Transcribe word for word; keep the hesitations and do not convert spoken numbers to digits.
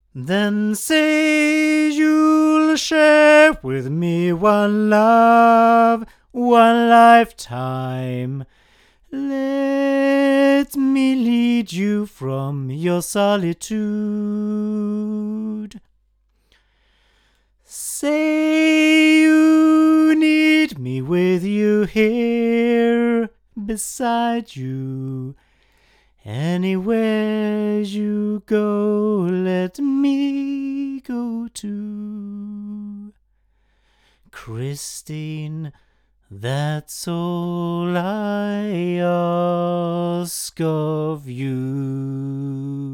Then say you'll share with me one love, one lifetime. Let me lead you from your solitude. Say you need me with you here beside you. Anywhere you go, let me go too. Christine, that's all I ask of you.